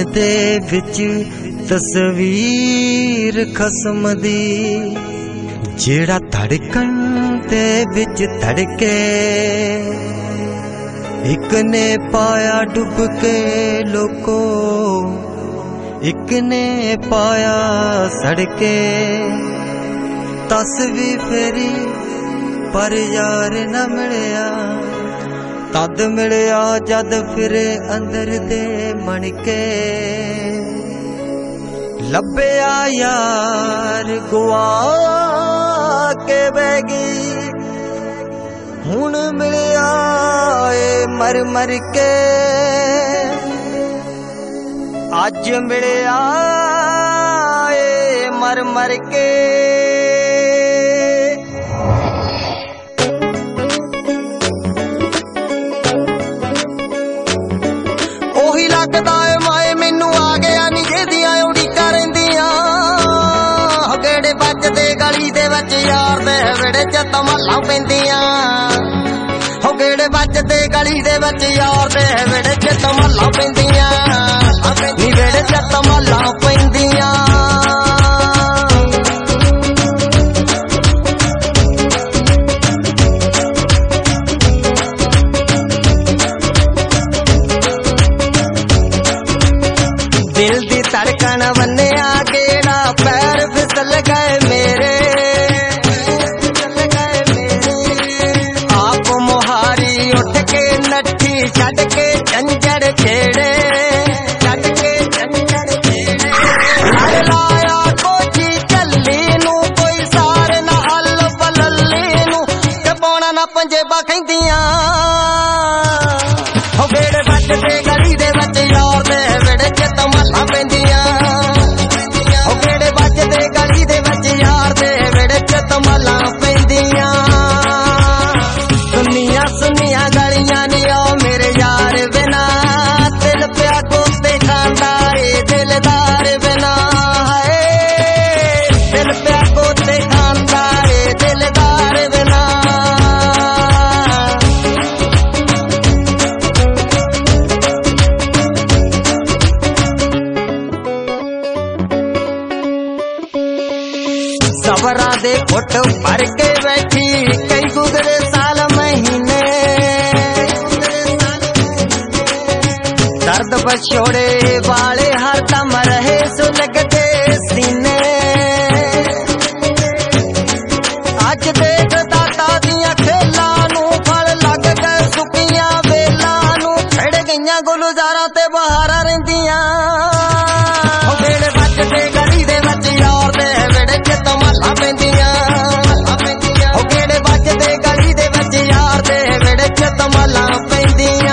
दे विच तस्वीर खसम दी, जेड़ा धड़कन दे विच धड़के। एक ने पाया डुब के लोको, एक ने पाया सड़के। तस भी फेरी पर यार न मिलिया, तद मिलिया जद फिरे अंदर दे मणके। लभया यार गुआ के बैगी, हुण मिलिया मर मर के। अज मिलिया मर मर के। ओही लगदा है माए मैनू आ गया नी जेदियां उड़ीकां रहिंदियां। गेड़े बजदे गली दे विच यार दे विड़े च धमालां पैंदियां। हो गेड़े बजदे गली दे विच यार दे विड़े च धमालां पैंदियां। नी विड़े च धमालां पैंदियां। दिल दी धड़कन वन्निया गेड़ा, पैर फिसल गए मेरे। आप मुहारी उठ के नट्ठी छड़ के झंझड़ छेड़े। लाया कोई चली नू कोई सार ना हल बलली नू, ते पौना ना पंजेबा कहंदियां। हो गेड़े बजदे गली दे विच यार दे विड़े च धमालां पैंदियां। हो गेड़े बजदे गली दे विच यार दे विड़े च धमालां पैंदियां। सुनिया सुनिया गलियां नी ओ मेरे यार बिना, दिल पिया कोते खांदा ए दिलदार बिना। हाय दिल पिया कोते खांदा ए दिलदार बिना। सवरां दे घुट भर के बैठी, कई गुजरे साल महीने। दर्द पछोड़े वाले हरदम रहे सुलगते सीने। अज देख दाता दियां खेलां नू फल लग गए सुकियां वेलां नू, छड़ गईयां गुलजारां ते बहारां रहिंदियां। हो गेड़े बजदे गली दे विच यार दे विड़े च धमालां पैंदियां। हो गेड़े बजदे गली दे विच यार दे विड़े च धमालां पैंदियां।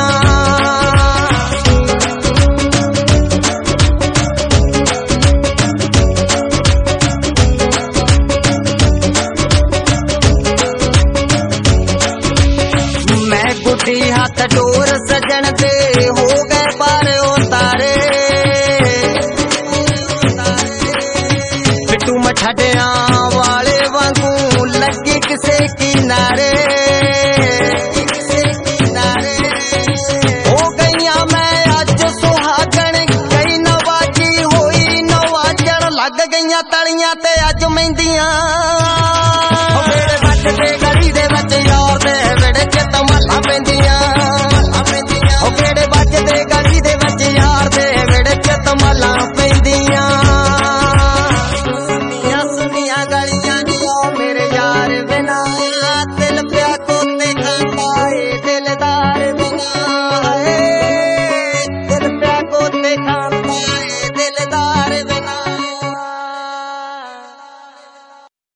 मैं गुड्डी हाथ डोर सजन दे हो गए पार उतारे। पिट्टू मठड़िया वाले वांगू लगी किसे किनारे। हो गईया मैं अज सुहागन, कई नवाजी होई नवाजन। लग गईया तलियां ते अज मेहंदियां।